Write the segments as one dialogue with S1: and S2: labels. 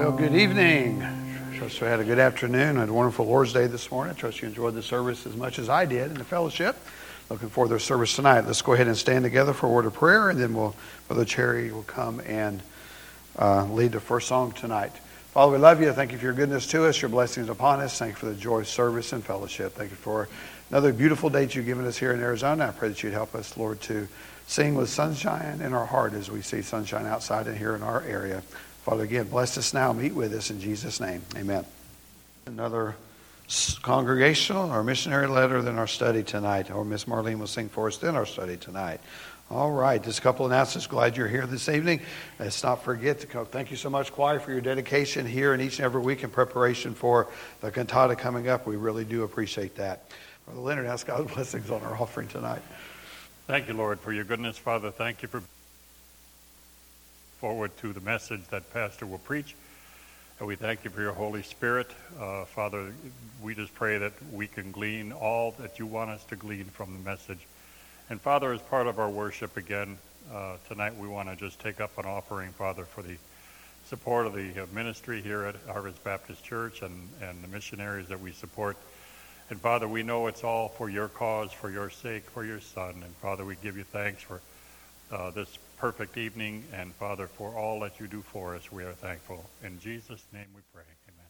S1: Well, good evening. Trust we had a good afternoon. I had a wonderful Lord's Day this morning. I trust you enjoyed the service as much as I did in the fellowship. Looking forward to the service tonight. Let's go ahead and stand together for a word of prayer, and then Brother Cherry will come and lead the first song tonight. Father, we love you. Thank you for your goodness to us, your blessings upon us. Thank you for the joy of service and fellowship. Thank you for another beautiful day that you've given us here in Arizona. I pray that you'd help us, Lord, to sing with sunshine in our heart as we see sunshine outside and here in our area. Father, again, bless us now. Meet with us in Jesus' name. Amen. Another congregational or missionary letter than our study tonight. Or Miss Marlene will sing for us in our study tonight. All right, just a couple of announcements. Glad you're here this evening. Let's not forget to come. Thank you so much, choir, for your dedication here and each and every week in preparation for the cantata coming up. We really do appreciate that. Brother Leonard, ask God's blessings on our offering tonight.
S2: Thank you, Lord, for your goodness, Father. Thank you for forward to the message that Pastor will preach. And we thank you for your Holy Spirit. Father, we just pray that we can glean all that you want us to glean from the message. And Father, as part of our worship again, tonight we want to just take up an offering, Father, for the support of the ministry here at Harvest Baptist Church and the missionaries that we support. And Father, we know it's all for your cause, for your sake, for your Son. And Father, we give you thanks for this perfect evening, and Father, for all that you do for us, we are thankful. In Jesus' name we pray.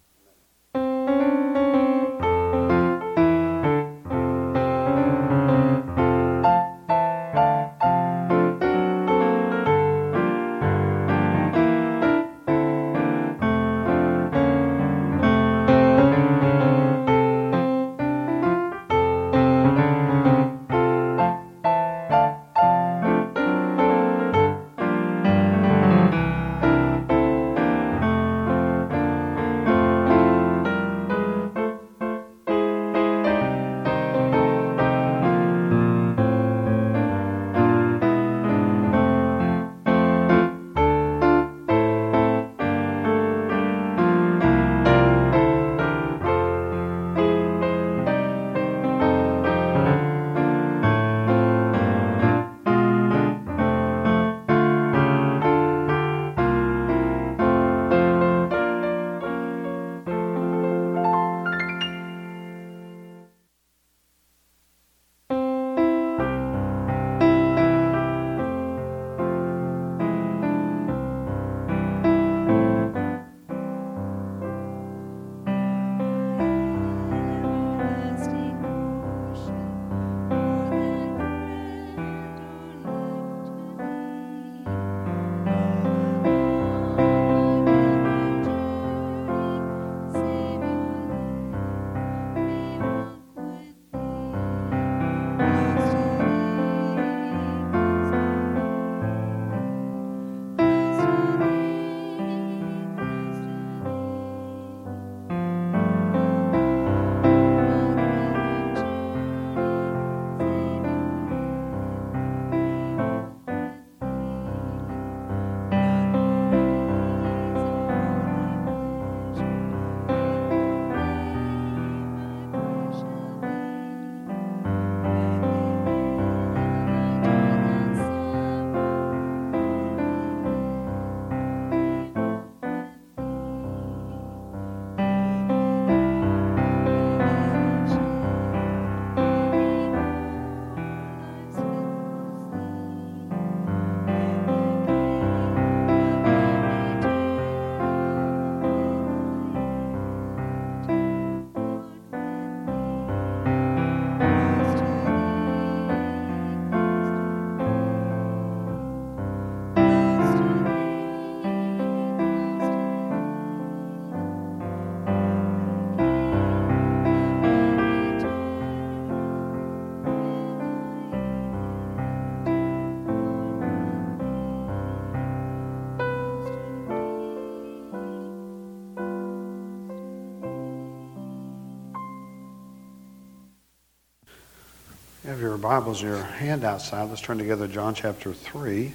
S1: You have your Bibles, your hand outside. Let's turn together John chapter 3.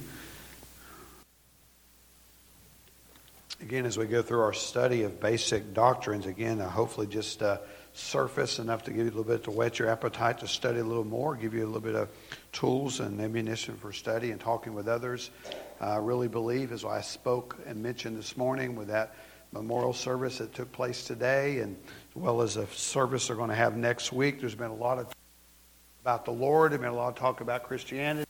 S1: Again, as we go through our study of basic doctrines, again, hopefully just surface enough to give you a little bit to whet your appetite to study a little more, give you a little bit of tools and ammunition for study and talking with others. I really believe, as I spoke and mentioned this morning, with that memorial service that took place today, and as well as a service they're going to have next week. There's been a lot of talk about the Lord. There's been a lot of talk about Christianity,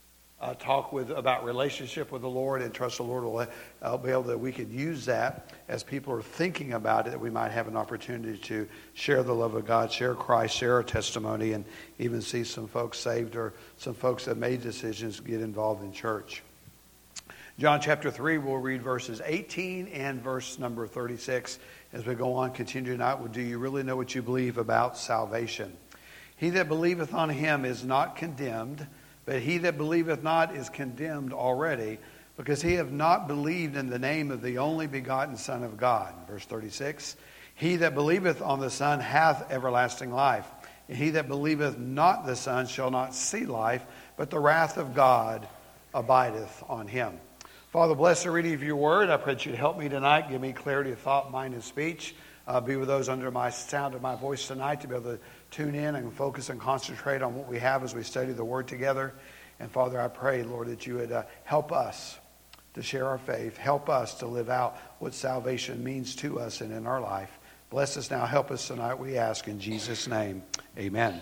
S1: about relationship with the Lord, and trust the Lord will be able that we could use that as people are thinking about it, that we might have an opportunity to share the love of God, share Christ, share our testimony, and even see some folks saved or some folks that made decisions get involved in church. John chapter 3, we'll read verses 18 and verse number 36 as we go on. Continue tonight with, do you really know what you believe about salvation? He that believeth on him is not condemned, but he that believeth not is condemned already, because he have not believed in the name of the only begotten Son of God. Verse 36, he that believeth on the Son hath everlasting life. And he that believeth not the Son shall not see life, but the wrath of God abideth on him. Father, bless the reading of your word. I pray that you'd help me tonight. Give me clarity of thought, mind, and speech. Be with those under my sound of my voice tonight to be able to tune in and focus and concentrate on what we have as we study the word together. And Father, I pray, Lord, that you would help us to share our faith. Help us to live out what salvation means to us and in our life. Bless us now. Help us tonight, we ask in Jesus' name. Amen.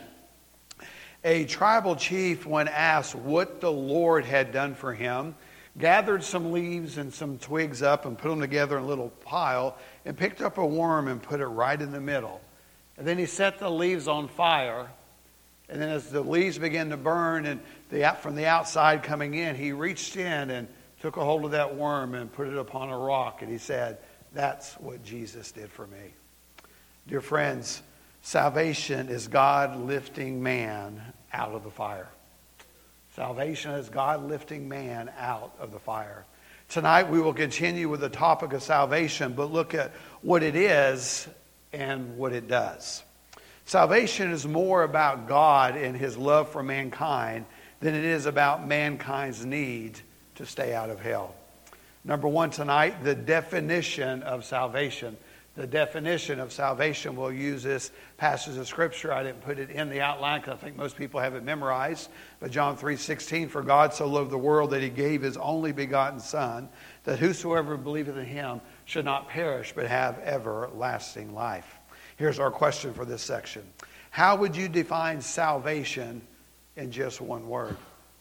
S1: A tribal chief, when asked what the Lord had done for him, gathered some leaves and some twigs up and put them together in a little pile and picked up a worm and put it right in the middle. And then he set the leaves on fire. And then as the leaves began to burn and from the outside coming in, he reached in and took a hold of that worm and put it upon a rock. And he said, that's what Jesus did for me. Dear friends, salvation is God lifting man out of the fire. Salvation is God lifting man out of the fire. Tonight we will continue with the topic of salvation, but look at what it is and what it does. Salvation is more about God and his love for mankind than it is about mankind's need to stay out of hell. Number one tonight, the definition of salvation. The definition of salvation, we'll use this passage of Scripture. I didn't put it in the outline because I think most people have it memorized. But John 3:16, for God so loved the world that he gave his only begotten Son, that whosoever believeth in him should not perish but have everlasting life. Here's our question for this section. How would you define salvation in just one word?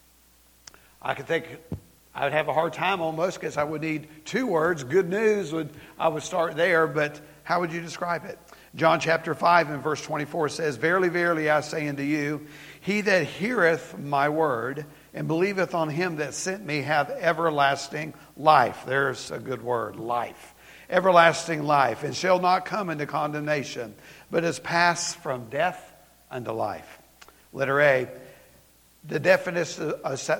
S1: I would have a hard time almost because I would need two words. Good news, I would start there, but how would you describe it? John chapter 5 and verse 24 says, verily, verily, I say unto you, he that heareth my word and believeth on him that sent me hath everlasting life. There's a good word, life. Everlasting life, and shall not come into condemnation, but is passed from death unto life. Letter A, the definition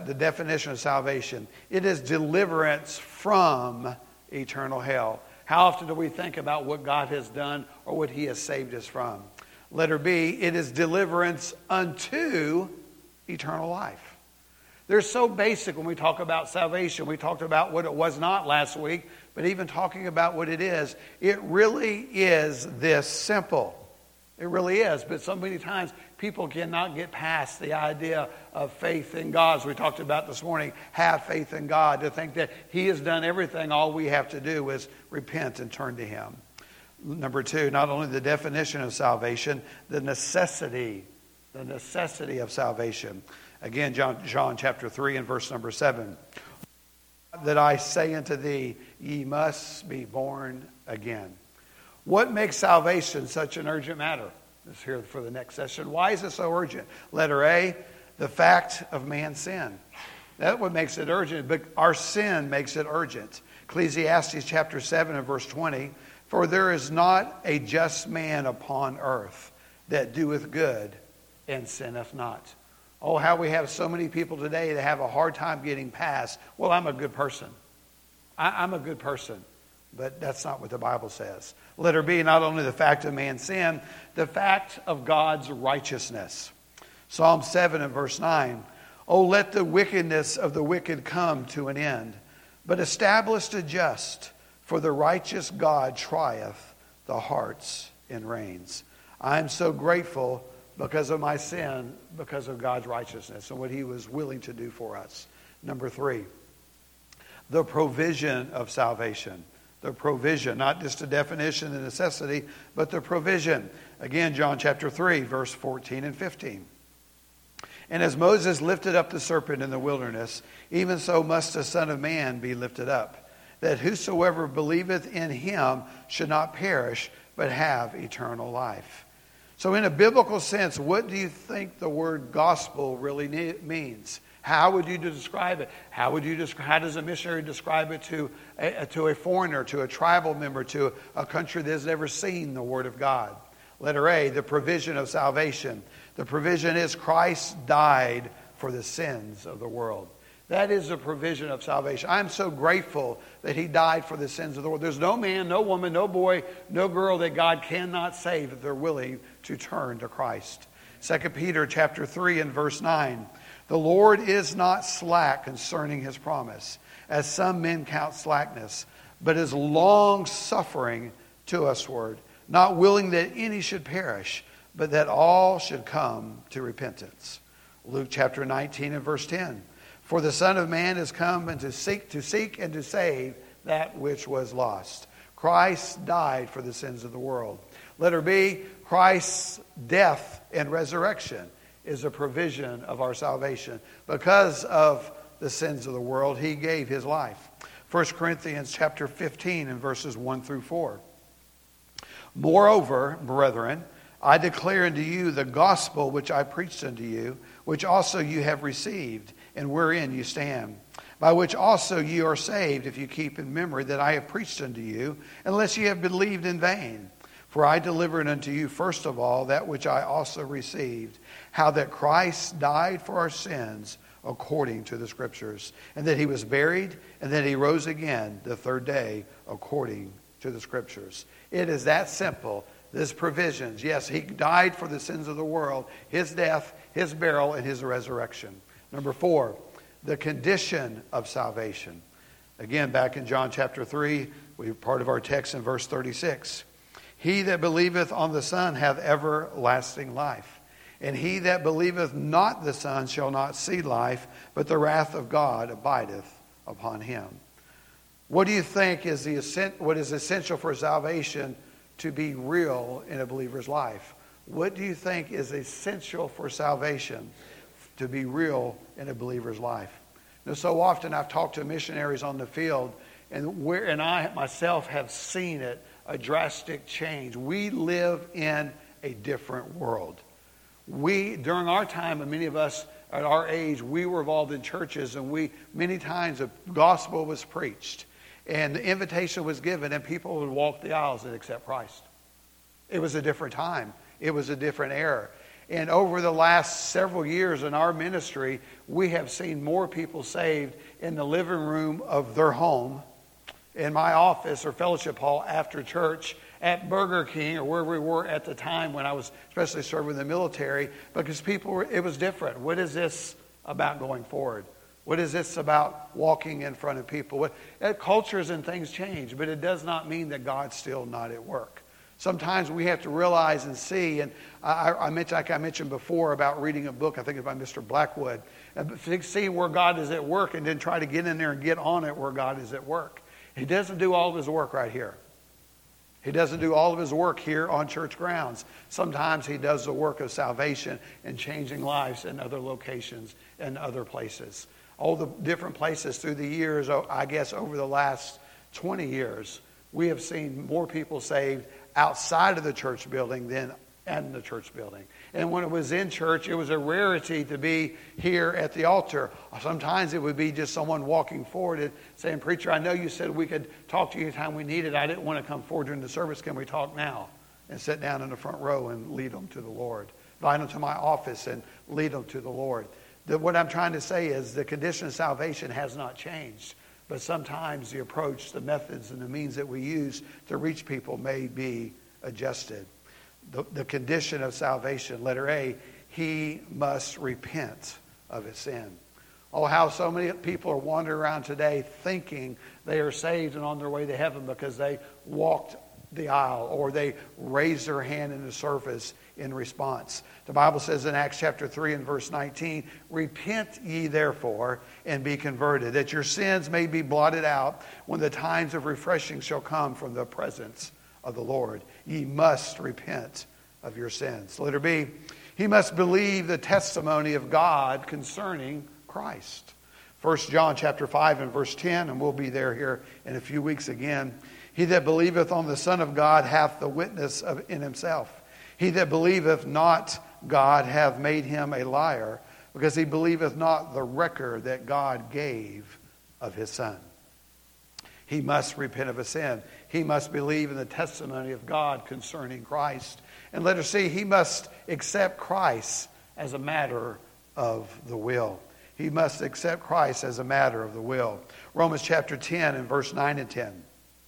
S1: of salvation. It is deliverance from eternal hell. How often do we think about what God has done or what he has saved us from? Letter B, it is deliverance unto eternal life. They're so basic when we talk about salvation. We talked about what it was not last week, but even talking about what it is, it really is this simple. It really is. But so many times people cannot get past the idea of faith in God. As we talked about this morning, have faith in God, to think that he has done everything. All we have to do is repent and turn to him. Number two, not only the definition of salvation, the necessity of salvation. Again, John chapter 3 and verse number 7. That I say unto thee, ye must be born again. What makes salvation such an urgent matter? Let's hear for the next session. Why is it so urgent? Letter A, the fact of man's sin. That's what makes it urgent, but our sin makes it urgent. Ecclesiastes chapter 7 and verse 20, for there is not a just man upon earth that doeth good and sinneth not. Oh, how we have so many people today that have a hard time getting past, well, I'm a good person. I'm a good person. But that's not what the Bible says. Letter B, not only the fact of man's sin, the fact of God's righteousness. Psalm 7 and verse 9. Oh, let the wickedness of the wicked come to an end, but establish the just, for the righteous God trieth the hearts and reins. I am so grateful because of my sin, because of God's righteousness and what he was willing to do for us. Number three, the provision of salvation. the provision, not just the definition, the necessity, but the provision. Again, John chapter 3, verse 14 and 15. And as Moses lifted up the serpent in the wilderness, even so must the Son of Man be lifted up, that whosoever believeth in him should not perish, but have eternal life. So in a biblical sense, what do you think the word gospel really means? How would you describe it? How does a missionary describe it to a foreigner, to a tribal member, to a country that has never seen the Word of God? Letter A, the provision of salvation. The provision is Christ died for the sins of the world. That is the provision of salvation. I'm so grateful that He died for the sins of the world. There's no man, no woman, no boy, no girl that God cannot save if they're willing to turn to Christ. 2 Peter chapter 3 and verse 9. The Lord is not slack concerning His promise, as some men count slackness, but is long-suffering to usward, not willing that any should perish, but that all should come to repentance. Luke chapter 19 and verse 10. For the Son of Man is come and to seek and to save that which was lost. Christ died for the sins of the world. Letter B, Christ's death and resurrection is a provision of our salvation. Because of the sins of the world, He gave His life. 1 Corinthians chapter 15 and verses 1 through 4. Moreover, brethren, I declare unto you the gospel which I preached unto you, which also you have received, and wherein you stand, by which also ye are saved, if you keep in memory that I have preached unto you, unless ye have believed in vain. For I delivered unto you first of all that which I also received, how that Christ died for our sins according to the Scriptures, and that He was buried, and that He rose again the third day according to the Scriptures. It is that simple. This provisions. Yes, He died for the sins of the world, His death, His burial, and His resurrection. Number 4, the condition of salvation. Again, back in John chapter 3, part of our text in verse 36. He that believeth on the Son hath everlasting life. And he that believeth not the Son shall not see life, but the wrath of God abideth upon him. What do you think is what is essential for salvation to be real in a believer's life? What do you think is essential for salvation to be real in a believer's life? Now, so often I've talked to missionaries on the field, and I myself have seen it, a drastic change. We live in a different world. During our time, and many of us at our age, we were involved in churches, and many times the gospel was preached, and the invitation was given, and people would walk the aisles and accept Christ. It was a different time. It was a different era. And over the last several years in our ministry, we have seen more people saved in the living room of their home, in my office or fellowship hall after church, at Burger King, or where we were at the time when I was especially serving in the military, because it was different. What is this about going forward? What is this about walking in front of people? Cultures and things change, but it does not mean that God's still not at work. Sometimes we have to realize and see, and I mentioned before about reading a book, I think it's by Mr. Blackwood, and see where God is at work and then try to get in there and get on it where God is at work. He doesn't do all of His work right here. He doesn't do all of His work here on church grounds. Sometimes He does the work of salvation and changing lives in other locations and other places. All the different places through the years, I guess over the last 20 years, we have seen more people saved outside of the church building than in the church building. And when it was in church, it was a rarity to be here at the altar. Sometimes it would be just someone walking forward and saying, "Preacher, I know you said we could talk to you anytime we needed. I didn't want to come forward during the service. Can we talk now?" And sit down in the front row and lead them to the Lord. Invite them to my office and lead them to the Lord. What I'm trying to say is the condition of salvation has not changed. But sometimes the approach, the methods, and the means that we use to reach people may be adjusted. The condition of salvation, letter A, he must repent of his sin. Oh, how so many people are wandering around today thinking they are saved and on their way to heaven because they walked the aisle, or they raise their hand in the service in response. The Bible says in Acts chapter 3 and verse 19, "Repent ye therefore and be converted, that your sins may be blotted out when the times of refreshing shall come from the presence of the Lord. Ye must repent of your sins." Letter B, he must believe the testimony of God concerning Christ. 1 John chapter 5 and verse 10, and we'll be there here in a few weeks again. "He that believeth on the Son of God hath the witness in himself. He that believeth not God hath made him a liar, because he believeth not the record that God gave of his Son." He must repent of his sin. He must believe in the testimony of God concerning Christ. And letter C, he must accept Christ as a matter of the will. He must accept Christ as a matter of the will. Romans chapter 10 and verse 9 and 10.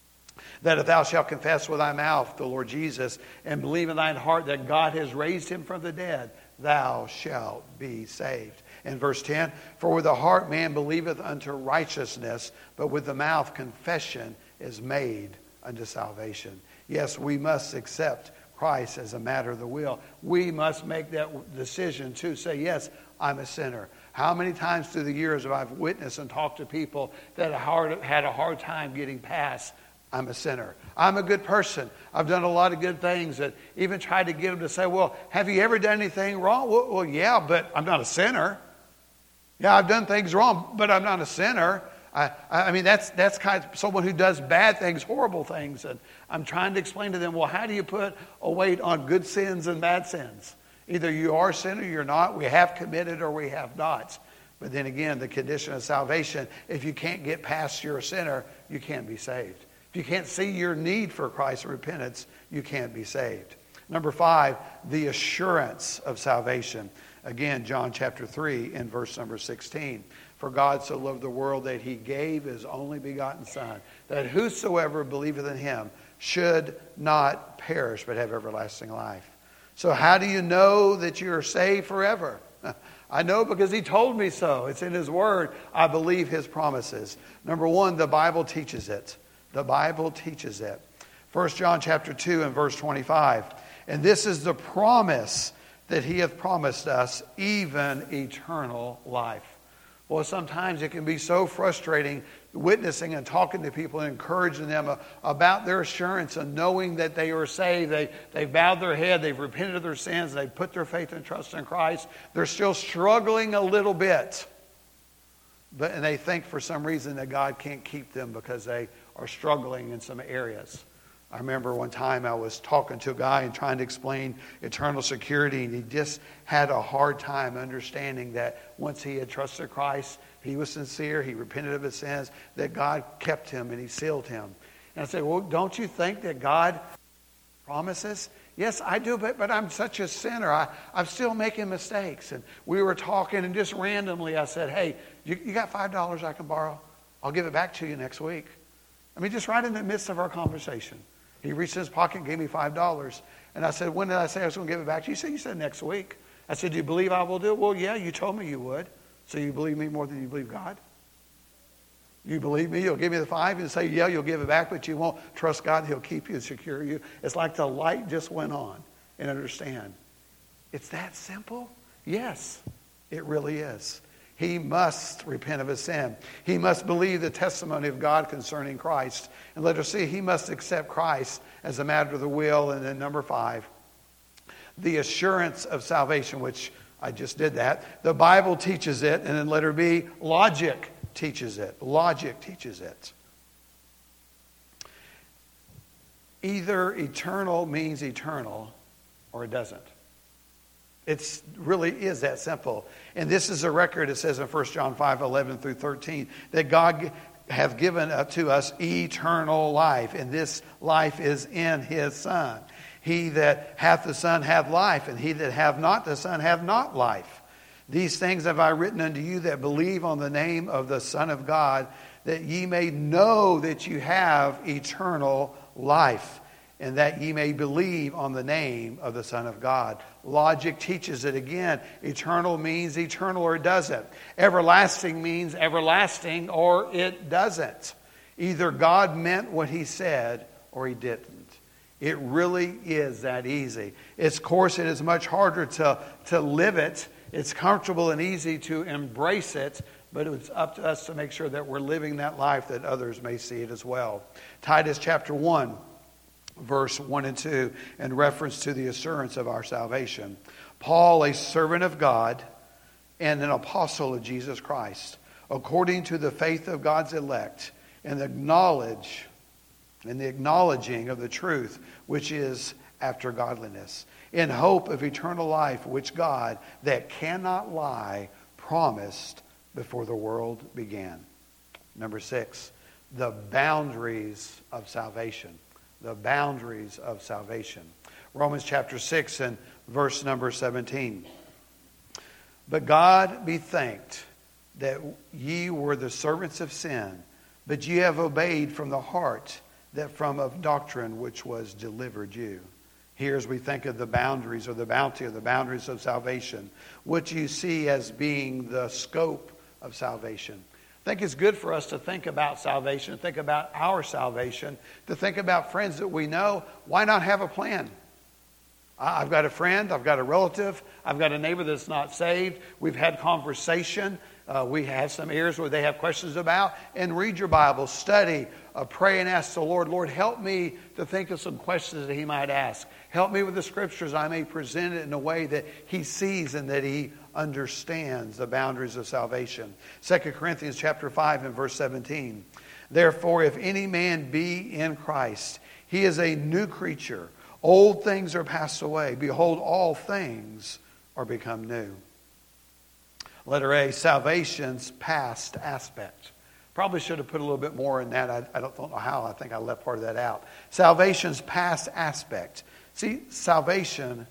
S1: "That if thou shalt confess with thy mouth the Lord Jesus, and believe in thine heart that God has raised him from the dead, thou shalt be saved." In verse 10, "For with the heart man believeth unto righteousness, but with the mouth confession is made unto salvation." Yes, we must accept Christ as a matter of the will. We must make that decision to say, yes, I'm a sinner. How many times through the years have I witnessed and talked to people that had a hard time getting past, I'm a sinner. I'm a good person. I've done a lot of good things, that even tried to get them to say, well, have you ever done anything wrong? Well, yeah, but I'm not a sinner. Yeah, I've done things wrong, but I'm not a sinner. I mean, that's kind of someone who does bad things, horrible things. And I'm trying to explain to them, well, how do you put a weight on good sins and bad sins? Either you are a sinner or you're not. We have committed or we have not. But then again, the condition of salvation, if you can't get past you're a sinner, you can't be saved. If you can't see your need for Christ's repentance, you can't be saved. Number 5, the assurance of salvation. Again, John chapter 3 and verse number 16. "For God so loved the world that he gave his only begotten Son, that whosoever believeth in him should not perish but have everlasting life." So how do you know that you are saved forever? I know because he told me so. It's in his word. I believe his promises. Number 1, the Bible teaches it. The Bible teaches it. 1 John chapter 2 and verse 25. "And this is the promise that he hath promised us, even eternal life." Well, sometimes it can be so frustrating witnessing and talking to people and encouraging them about their assurance and knowing that they are saved. They've bowed their head, they've repented of their sins, they've put their faith and trust in Christ. They're still struggling a little bit. And they think for some reason that God can't keep them because they are struggling in some areas. I remember one time I was talking to a guy and trying to explain eternal security, and he just had a hard time understanding that once he had trusted Christ, he was sincere, he repented of his sins, that God kept him and he sealed him. And I said, well, don't you think that God promises? Yes, I do, but I'm such a sinner. I'm still making mistakes. And we were talking, and just randomly I said, hey, you got $5 I can borrow? I'll give it back to you next week. I mean, just right in the midst of our conversation. He reached in his pocket and gave me $5. And I said, when did I say I was going to give it back to you? You said next week. I said, do you believe I will do it? Well, yeah, you told me you would. So you believe me more than you believe God? You believe me? You'll give me the $5 and say, yeah, you'll give it back, but you won't trust God. He'll keep you and secure you. It's like the light just went on. And understand, it's that simple? Yes, it really is. He must repent of his sin. He must believe the testimony of God concerning Christ. And let us see, he must accept Christ as a matter of the will. And then number 5, the assurance of salvation, which I just did that. The Bible teaches it. And then letter B, logic teaches it. Logic teaches it. Either eternal means eternal or it doesn't. It really is that simple. And this is a record, it says in 1 John 5:11 through 13, that God hath given to us eternal life. And this life is in his Son. He that hath the Son hath life, and he that hath not the Son hath not life. These things have I written unto you that believe on the name of the Son of God, that ye may know that you have eternal life, and that ye may believe on the name of the Son of God. Logic teaches it again. Eternal means eternal or it doesn't. Everlasting means everlasting or it doesn't. Either God meant what he said or he didn't. It really is that easy. Of course, it is much harder to live it. It's comfortable and easy to embrace it, but it's up to us to make sure that we're living that life that others may see it as well. Titus chapter 1, verse 1 and 2, in reference to the assurance of our salvation. Paul, a servant of God and an apostle of Jesus Christ, according to the faith of God's elect, and the knowledge and the acknowledging of the truth, which is after godliness, in hope of eternal life, which God, that cannot lie, promised before the world began. Number 6, the boundaries of salvation. The boundaries of salvation. Romans chapter 6 and verse number 17. But God be thanked that ye were the servants of sin, but ye have obeyed from the heart that from of doctrine which was delivered you. Here, as we think of the boundaries or the bounty or the boundaries of salvation, what you see as being the scope of salvation. I think it's good for us to think about salvation, think about our salvation, to think about friends that we know. Why not have a plan? I've got a friend, I've got a relative, I've got a neighbor that's not saved. We've had conversation. We have some areas where they have questions about. And read your Bible, study, pray and ask the Lord, Lord, help me to think of some questions that He might ask. Help me with the Scriptures. I may present it in a way that He sees and that He understands the boundaries of salvation. 2 Corinthians chapter 5 and verse 17. Therefore, if any man be in Christ, he is a new creature. Old things are passed away. Behold, all things are become new. Letter A, salvation's past aspect. Probably should have put a little bit more in that. I don't know how. I think I left part of that out. Salvation's past aspect. See, salvation,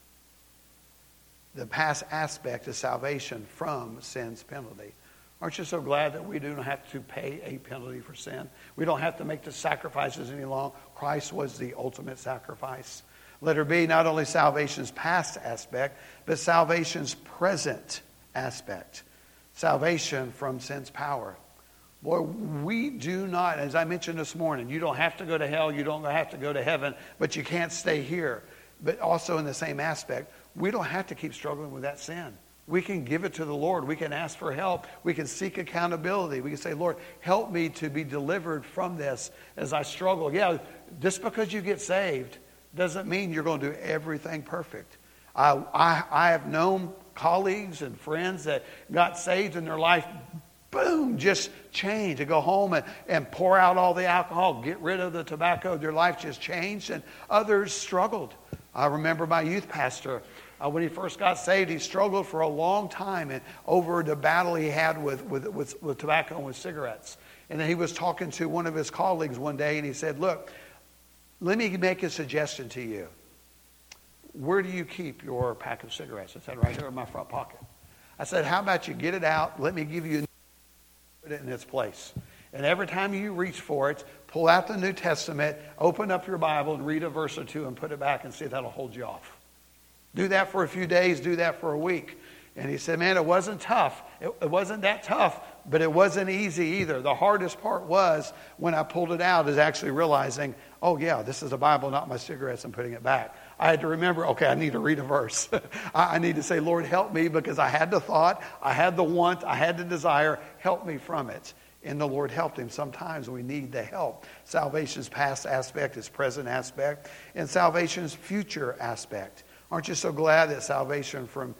S1: the past aspect is salvation from sin's penalty. Aren't you so glad that we don't have to pay a penalty for sin? We don't have to make the sacrifices any longer. Christ was the ultimate sacrifice. Letter B, not only salvation's past aspect, but salvation's present aspect. Salvation from sin's power. Boy, we do not, as I mentioned this morning, you don't have to go to hell, you don't have to go to heaven, but you can't stay here. But also in the same aspect, we don't have to keep struggling with that sin. We can give it to the Lord. We can ask for help. We can seek accountability. We can say, Lord, help me to be delivered from this as I struggle. Yeah, just because you get saved doesn't mean you're going to do everything perfect. I have known colleagues and friends that got saved and their life, boom, just changed. They go home and pour out all the alcohol, get rid of the tobacco. Their life just changed, and others struggled. I remember my youth pastor, when he first got saved, he struggled for a long time and over the battle he had with tobacco and with cigarettes. And then he was talking to one of his colleagues one day, and he said, look, let me make a suggestion to you. Where do you keep your pack of cigarettes? I said, right here in my front pocket. I said, how about you get it out? Let me give you put it in its place. And every time you reach for it, pull out the New Testament, open up your Bible and read a verse or two and put it back and see if that'll hold you off. Do that for a few days, do that for a week. And he said, man, it wasn't tough. It wasn't that tough, but it wasn't easy either. The hardest part was when I pulled it out is actually realizing, oh yeah, this is a Bible, not my cigarettes, and putting it back. I had to remember, okay, I need to read a verse. I need to say, Lord, help me, because I had the thought, I had the want, I had the desire, help me from it. And the Lord helped him. Sometimes we need the help. Salvation's past aspect, its present aspect, and salvation's future aspect. Aren't you so glad that salvation from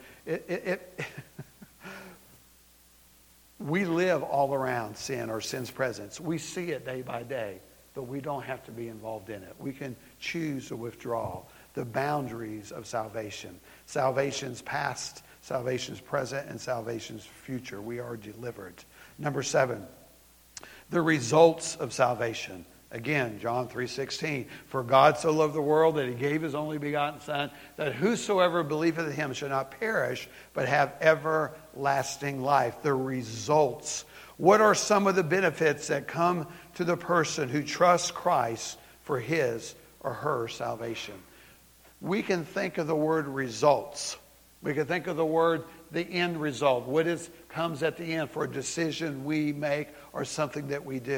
S1: we live all around sin or sin's presence. We see it day by day, but we don't have to be involved in it. We can choose to withdraw. The boundaries of salvation. Salvation's past, salvation's present, and salvation's future. We are delivered. Number 7, the results of salvation. Again, John 3:16. For God so loved the world that He gave His only begotten Son, that whosoever believeth in Him shall not perish, but have everlasting life. The results. What are some of the benefits that come to the person who trusts Christ for his or her salvation? We can think of the word results. We can think of the word the end result. What comes at the end for a decision we make or something that we do.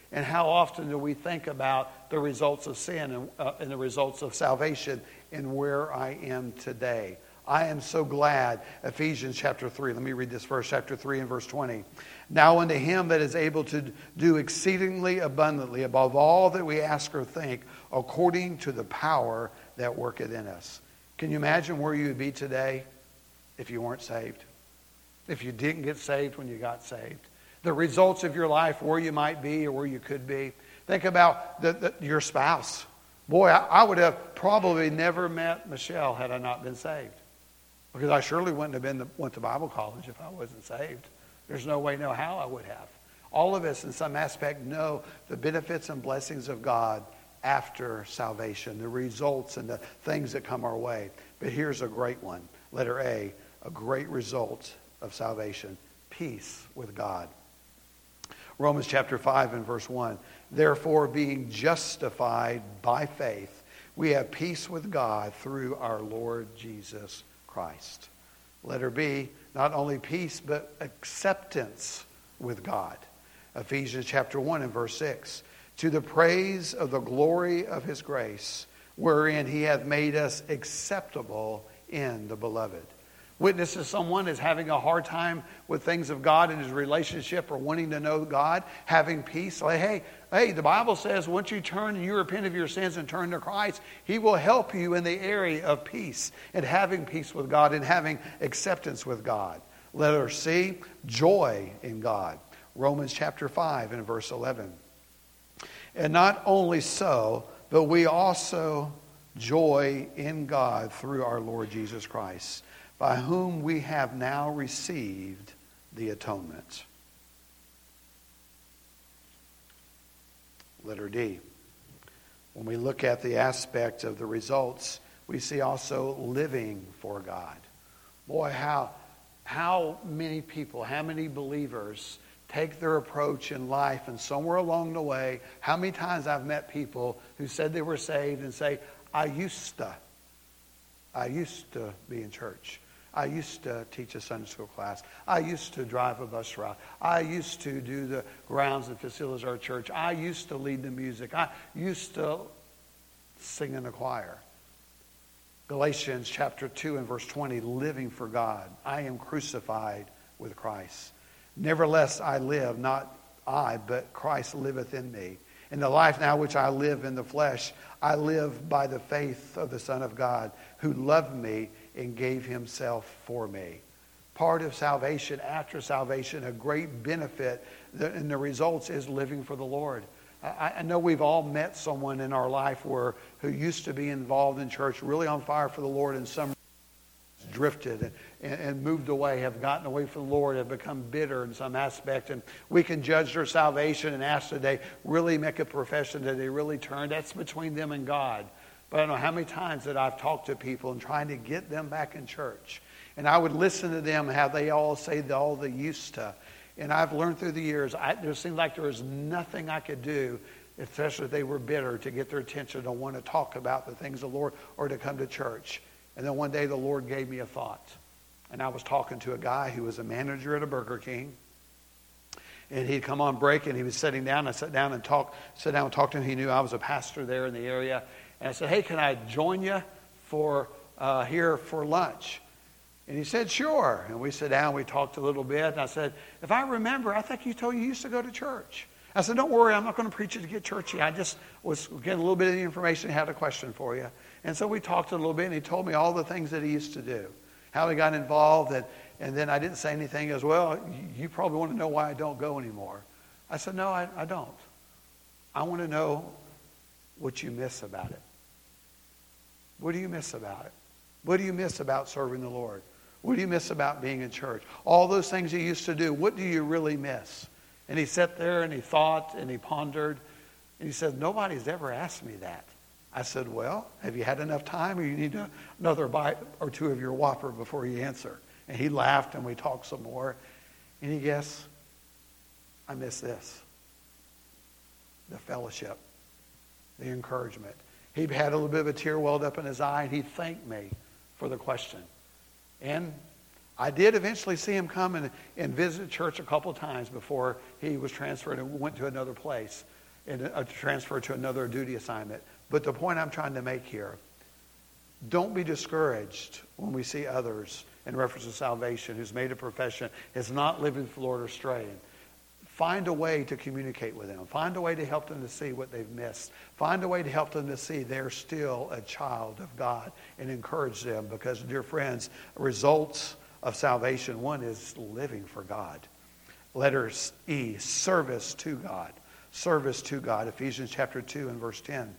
S1: And how often do we think about the results of sin and the results of salvation and where I am today? I am so glad. Ephesians chapter 3. Let me read this verse, chapter 3 and verse 20. Now unto him that is able to do exceedingly abundantly above all that we ask or think, according to the power that worketh in us. Can you imagine where you would be today if you weren't saved? If you didn't get saved when you got saved? The results of your life, where you might be or where you could be. Think about your spouse. Boy, I would have probably never met Michelle had I not been saved. Because I surely wouldn't have went to Bible college if I wasn't saved. There's no way, no how I would have. All of us in some aspect know the benefits and blessings of God after salvation, the results and the things that come our way. But here's a great one. Letter A great result of salvation. Peace with God. Romans chapter 5 and verse 1. Therefore, being justified by faith, we have peace with God through our Lord Jesus Christ. Letter B, not only peace, but acceptance with God. Ephesians chapter 1 and verse 6. To the praise of the glory of his grace, wherein he hath made us acceptable in the beloved. Witnesses someone is having a hard time with things of God in his relationship or wanting to know God, having peace. Like, hey, the Bible says once you turn and you repent of your sins and turn to Christ, he will help you in the area of peace and having peace with God and having acceptance with God. Letter C, joy in God. Romans chapter 5 and verse 11. And not only so, but we also joy in God through our Lord Jesus Christ, by whom we have now received the atonement. Letter D. When we look at the aspect of the results, we see also living for God. Boy, how many people, how many believers take their approach in life, and somewhere along the way, how many times I've met people who said they were saved and say, I used to be in church. I used to teach a Sunday school class. I used to drive a bus route. I used to do the grounds and facilities of our church. I used to lead the music. I used to sing in the choir. Galatians chapter 2 and verse 20, living for God. I am crucified with Christ. Nevertheless I live, not I, but Christ liveth in me. In the life now which I live in the flesh, I live by the faith of the Son of God, who loved me and gave himself for me. Part of salvation, after salvation, a great benefit and the results is living for the Lord. I know we've all met someone in our life who used to be involved in church, really on fire for the Lord, and some drifted and moved away, have gotten away from the Lord, have become bitter in some aspect. And we can judge their salvation and ask, did they really make a profession? Did they really turn? That's between them and God. But I don't know how many times that I've talked to people and trying to get them back in church. And I would listen to them, how they all say all they used to. And I've learned through the years, there seemed like there was nothing I could do, especially if they were bitter, to get their attention to want to talk about the things of the Lord or to come to church. And then one day the Lord gave me a thought. And I was talking to a guy who was a manager at a Burger King. And he'd come on break and he was sitting down. I sat down and talked to him. He knew I was a pastor there in the area. And I said, hey, can I join you here for lunch? And he said, sure. And we sat down, we talked a little bit. And I said, if I remember, I think you told you used to go to church. I said, don't worry, I'm not going to preach it to get churchy. I just was getting a little bit of the information, had a question for you. And so we talked a little bit, and he told me all the things that he used to do, how he got involved. And then I didn't say anything as well. You probably want to know why I don't go anymore. I said, no, I don't. I want to know what you miss about it. What do you miss about it? What do you miss about serving the Lord? What do you miss about being in church? All those things you used to do, what do you really miss? And he sat there and he thought and he pondered. And he said, nobody's ever asked me that. I said, well, have you had enough time, or you need another bite or two of your Whopper before you answer? And he laughed and we talked some more. And he guessed, I miss this. The fellowship. The encouragement. He had a little bit of a tear welled up in his eye, and he thanked me for the question. And I did eventually see him come and visit church a couple times before he was transferred and went to another place. and a transfer to another duty assignment. But the point I'm trying to make here, don't be discouraged when we see others in reference to salvation who's made a profession, is not living for the Lord or straying. Find a way to communicate with them. Find a way to help them to see what they've missed. Find a way to help them to see they're still a child of God and encourage them because, dear friends, results of salvation, one is living for God. Letter E, service to God. Service to God. Ephesians chapter 2 and verse 10.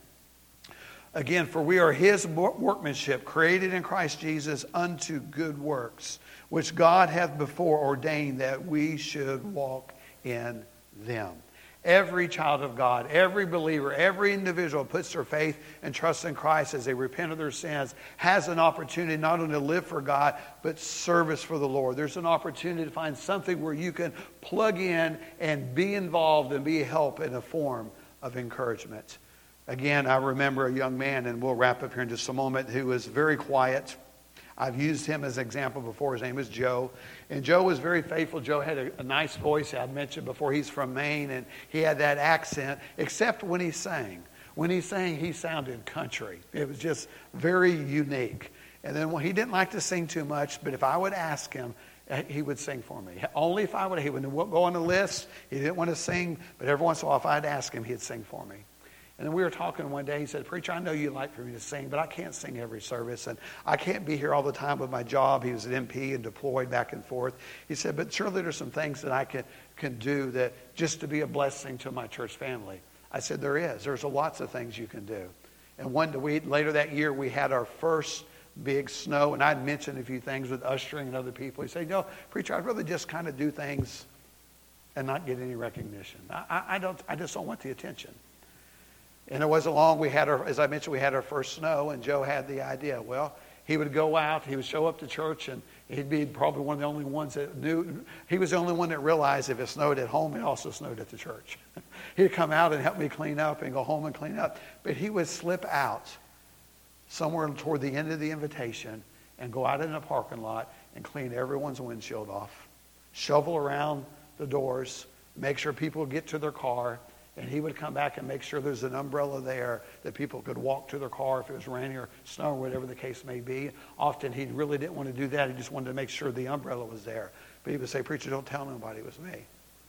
S1: Again, for we are his workmanship, created in Christ Jesus unto good works, which God hath before ordained that we should walk in them. Every child of God, every believer, every individual puts their faith and trust in Christ as they repent of their sins, has an opportunity not only to live for God, but service for the Lord. There's an opportunity to find something where you can plug in and be involved and be a help in a form of encouragement. Again, I remember a young man, and we'll wrap up here in just a moment, who was very quiet. I've used him as an example before. His name is Joe. And Joe was very faithful. Joe had a nice voice. I'd mentioned before, he's from Maine, and he had that accent, except when he sang. When he sang, he sounded country. It was just very unique. And then he didn't like to sing too much, but if I would ask him, he would sing for me. Only if I would. He wouldn't go on the list. He didn't want to sing, but every once in a while, if I'd ask him, he'd sing for me. And then we were talking one day. He said, "Preacher, I know you'd like for me to sing, but I can't sing every service, and I can't be here all the time with my job." He was an MP and deployed back and forth. He said, "But surely there's some things that I can do that just to be a blessing to my church family." I said, "There is. There's lots of things you can do." And later that year, we had our first big snow, and I'd mentioned a few things with ushering and other people. He said, "No, preacher, I'd rather just kind of do things and not get any recognition. I just don't want the attention." And it wasn't long, as I mentioned, we had our first snow, and Joe had the idea. Well, he would go out, he would show up to church, and he'd be probably one of the only ones that knew. He was the only one that realized if it snowed at home, it also snowed at the church. He'd come out and help me clean up and go home and clean up. But he would slip out somewhere toward the end of the invitation and go out in the parking lot and clean everyone's windshield off, shovel around the doors, make sure people get to their car. And he would come back and make sure there's an umbrella there that people could walk to their car if it was raining or snow or whatever the case may be. Often he really didn't want to do that. He just wanted to make sure the umbrella was there. But he would say, "Preacher, don't tell nobody it was me.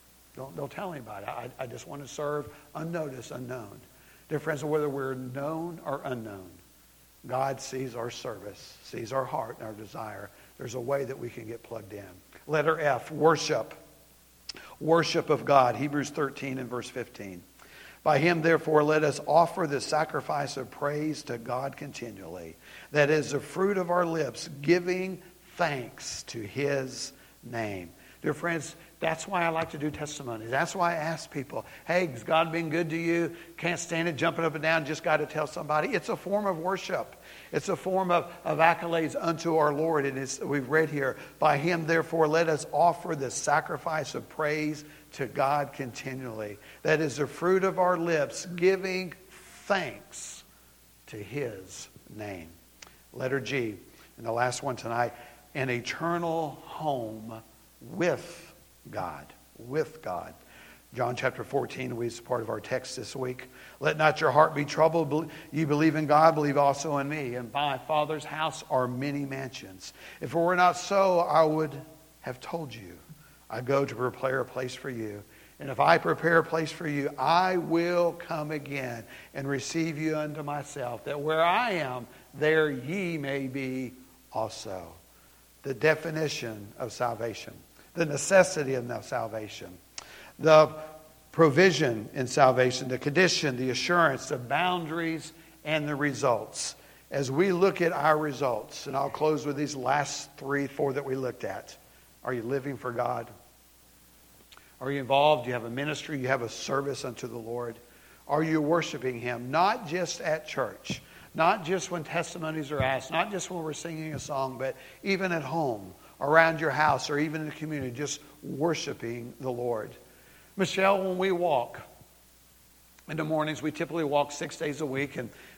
S1: Don't tell anybody. I just want to serve unnoticed, unknown." Dear friends, whether we're known or unknown, God sees our service, sees our heart and our desire. There's a way that we can get plugged in. Letter F, worship. Worship of God. Hebrews 13 and verse 15. By him, therefore, let us offer the sacrifice of praise to God continually. That is the fruit of our lips, giving thanks to his name. Dear friends, that's why I like to do testimonies. That's why I ask people, "Hey, has God been good to you? Can't stand it, jumping up and down, just got to tell somebody." It's a form of worship. It's a form of accolades unto our Lord. And we've read here, by him, therefore, let us offer the sacrifice of praise to God continually. That is the fruit of our lips, giving thanks to his name. Letter G, and the last one tonight, an eternal home with God. With God. John chapter 14 is part of our text this week. "Let not your heart be troubled. You believe in God, believe also in me. In my Father's house are many mansions. If it were not so, I would have told you. I go to prepare a place for you. And if I prepare a place for you, I will come again and receive you unto myself, that where I am, there ye may be also." The definition of salvation. The necessity of salvation. The provision in salvation, the condition, the assurance, the boundaries, and the results. As we look at our results, and I'll close with these last 4 that we looked at. Are you living for God? Are you involved? Do you have a ministry? Do you have a service unto the Lord? Are you worshiping him? Not just at church. Not just when testimonies are asked. Not just when we're singing a song, but even at home, around your house, or even in the community, just worshiping the Lord. Michelle, when we walk in the mornings, we typically walk 6 days a week, and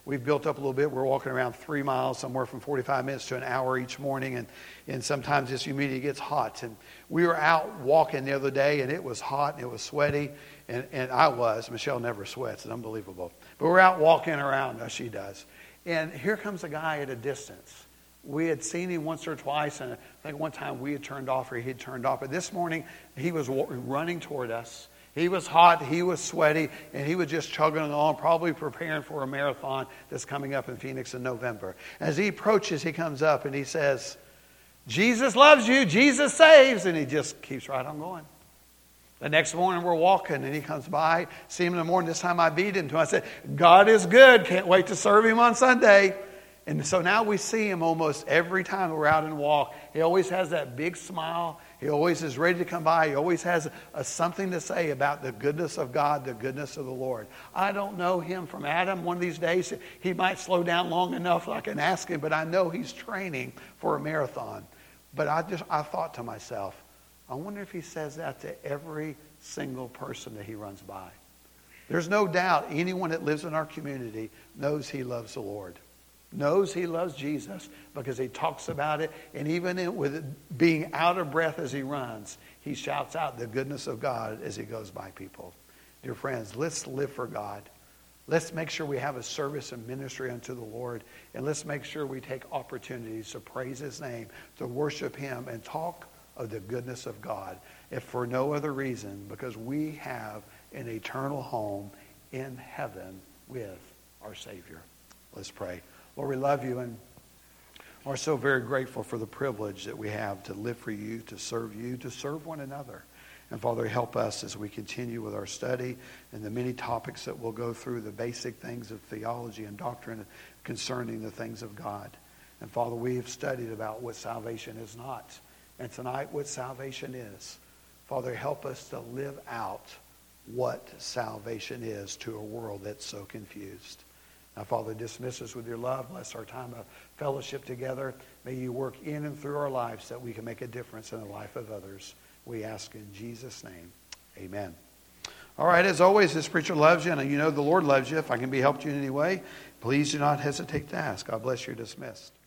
S1: we've built up a little bit. We're walking around 3 miles, somewhere from 45 minutes to an hour each morning, and sometimes this humidity gets hot. And we were out walking the other day, and it was hot, and it was sweaty, and I was. Michelle never sweats. It's unbelievable. But we're out walking around, as she does. And here comes a guy at a distance. We had seen him once or twice, and I think one time we had turned off or he had turned off. But this morning, he was running toward us. He was hot, he was sweaty, and he was just chugging along, probably preparing for a marathon that's coming up in Phoenix in November. As he approaches, he comes up and he says, "Jesus loves you, Jesus saves," and he just keeps right on going. The next morning we're walking and he comes by, see him in the morning. This time I beat him to him. I said, "God is good, can't wait to serve him on Sunday." And so now we see him almost every time we're out and walk. He always has that big smile. He always is ready to come by. He always has something to say about the goodness of God, the goodness of the Lord. I don't know him from Adam. One of these days he might slow down long enough I can ask him, but I know he's training for a marathon. But I thought to myself, I wonder if he says that to every single person that he runs by. There's no doubt anyone that lives in our community knows he loves the Lord. Knows he loves Jesus because he talks about it, and even with it being out of breath as he runs, he shouts out the goodness of God as he goes by people. Dear friends, let's live for God. Let's make sure we have a service and ministry unto the Lord, and let's make sure we take opportunities to praise his name, to worship him, and talk of the goodness of God, if for no other reason, because we have an eternal home in heaven with our Savior. Let's pray. Lord, we love you and are so very grateful for the privilege that we have to live for you, to serve one another. And Father, help us as we continue with our study and the many topics that we'll go through, the basic things of theology and doctrine concerning the things of God. And Father, we have studied about what salvation is not. And tonight, what salvation is. Father, help us to live out what salvation is to a world that's so confused. Now, Father, dismiss us with your love. Bless our time of fellowship together. May you work in and through our lives so that we can make a difference in the life of others. We ask in Jesus' name. Amen. All right, as always, this preacher loves you, and you know the Lord loves you. If I can be helped you in any way, please do not hesitate to ask. God bless you. Dismissed.